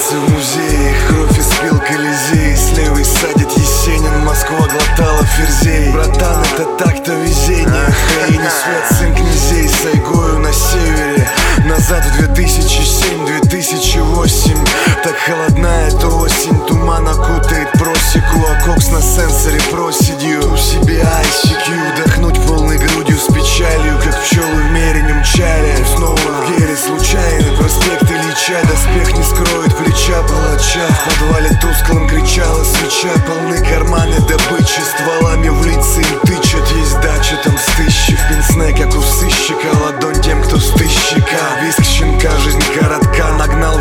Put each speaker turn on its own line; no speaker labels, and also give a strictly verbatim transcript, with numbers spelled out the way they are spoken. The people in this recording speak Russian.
танцы в музее, кровь испил Колизей. С левой садит Есенин, Москва глотала ферзей. Братан, это так-то везение. В краине свет сын князей, Сайгою на севере. Назад в две тысячи семь — две тысячи восемь. Так холодна эта осень, туман окутает просеку, а кокс на сенсоре проседью. У себя ай си кью, вдохнуть полной грудью с печалью, как пчелы в мере не мчали. Снова в гере случайный проспект Ильича. Доспех не скроет плеча палача. В подвале тусклым кричала свеча. Полны карманы добычи, стволами в лица им тычат. Есть дача, там стыщи, в пенсне, как у сыщика. Ладонь тем, кто стыщика. Виск щенка, жизнь коротка, нагнал